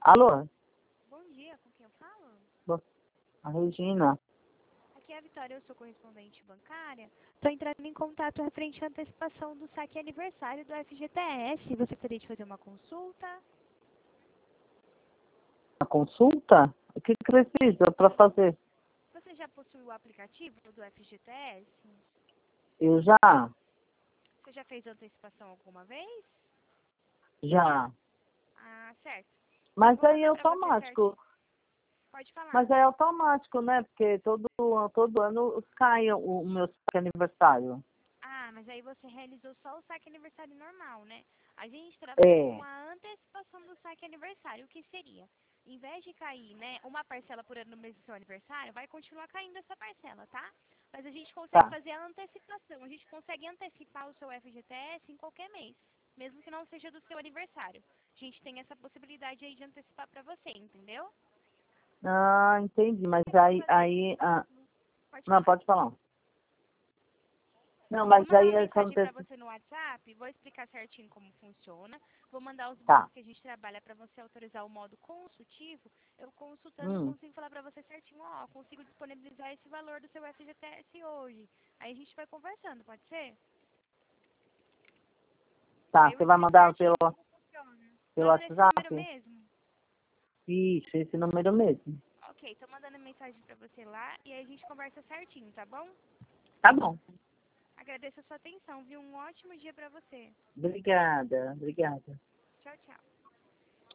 Alô? Bom dia, com quem eu falo? Bo- A Regina. Aqui é a Vitória, eu sou correspondente bancária. Estou entrando em contato referente à antecipação do saque aniversário do FGTS. Você gostaria de fazer uma consulta? A consulta? O que precisa para fazer? Você já possui o aplicativo do FGTS? Eu já. Você já fez antecipação alguma vez? Já. Ah, certo. Eu Mas vou aí é mandar para você automático. certinho. Pode falar. Mas é automático, né? Porque todo ano cai o meu aniversário. Ah, mas aí você realizou só o saque aniversário normal, né? A gente trabalha com É. a antecipação do saque aniversário. O que seria? Em vez de cair, né, uma parcela por ano no mês do seu aniversário, vai continuar caindo essa parcela, tá? Mas a gente consegue Tá. fazer a antecipação. A gente consegue antecipar o seu FGTS em qualquer mês, mesmo que não seja do seu aniversário. A gente tem essa possibilidade aí de antecipar pra você, entendeu? Ah, entendi. Mas Pode não, falar. pode falar. Não, Vou mas mandar aí uma mensagem para acontece. você no WhatsApp, vou explicar certinho como funciona, vou mandar os Tá. bônus que a gente trabalha para você autorizar o modo consultivo. Eu consultando Hum. consigo falar para você certinho, ó, consigo disponibilizar esse valor do seu FGTS hoje. Aí a gente vai conversando, pode ser? Tá. Aí eu Você vai explico mandar certinho como funciona. pelo Manda nesse número WhatsApp? mesmo? Isso, esse número mesmo. Ok, tô mandando mensagem para você lá e aí a gente conversa certinho, tá bom? Tá bom. Agradeço a sua atenção, viu? Um ótimo dia para você. Obrigada. Obrigada. Tchau, tchau.